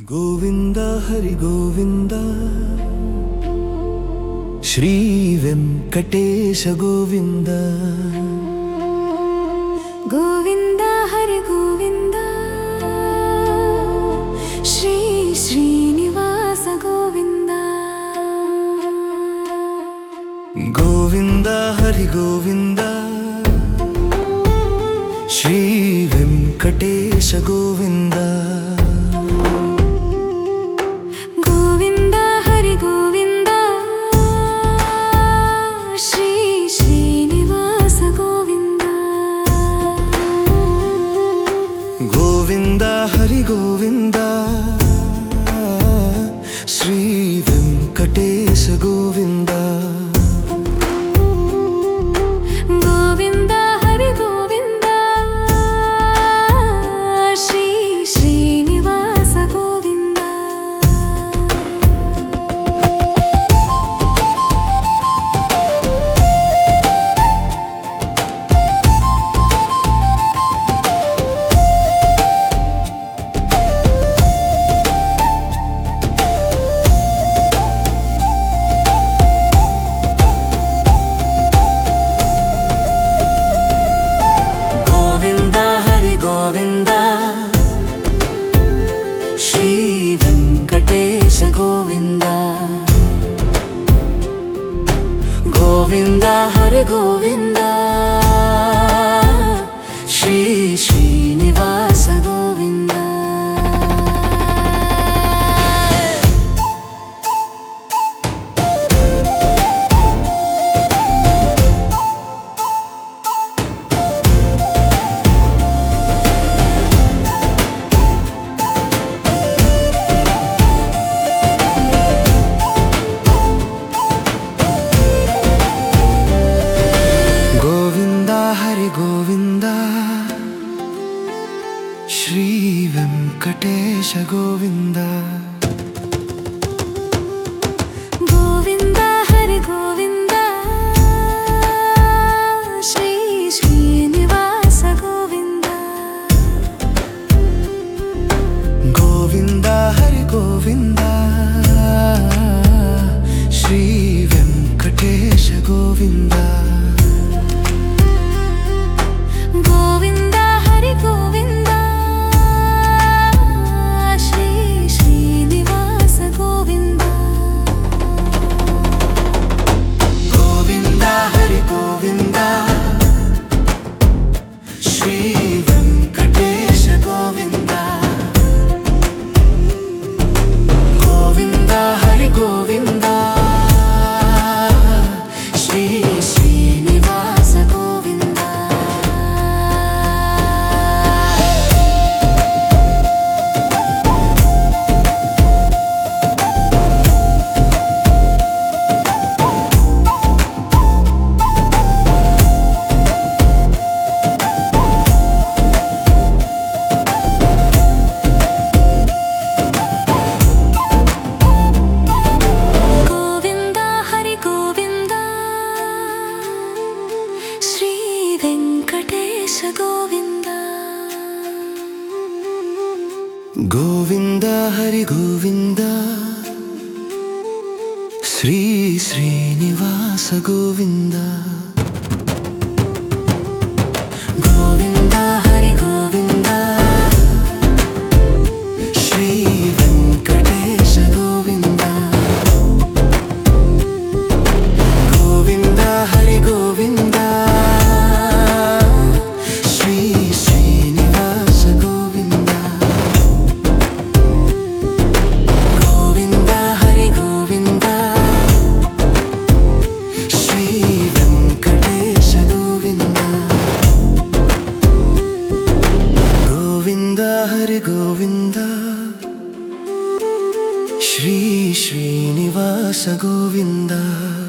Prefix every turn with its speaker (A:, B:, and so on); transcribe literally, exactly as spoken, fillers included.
A: Govinda Hari Govinda Shri Venkatesha Govinda
B: Govinda Hari Govinda Shri Srinivasa Govinda
A: Govinda Hari Govinda Shri Venkatesha Govinda
B: Govinda Hari Govinda Shri Srinivasa Govinda
A: Govinda Hari Govinda Shri Venkatesha Govinda
B: Govinda Hari Govinda Shri Srinivasa Govinda
A: Govinda Shri Venkatesha Govinda Govinda Hari Govinda Shri Srinivasa Govinda Govinda Shri Venkatesha Govinda
B: Govinda Hari Govinda Shri Srinivasa Govinda
A: Govinda Hari Govinda Shri Venkatesha Govinda
B: Govinda Hari Govinda Shri Srinivasa Govinda
A: Govinda Hari Govinda Shri Venkatesha Govinda Govinda Hari Govinda Shri Srinivasa Govinda
B: Govinda Hari Govinda Shri Venkatesha Govinda
A: Govinda Hari Govinda Shri Srinivasa Govinda Govinda Hari Govinda Shri Venkatesha Govinda Govinda Hari Govinda Shri Srinivasa Govinda Govinda Hari Govinda Shri Venkatesha Govinda Govinda Hari Govinda Shri Srinivasa Govinda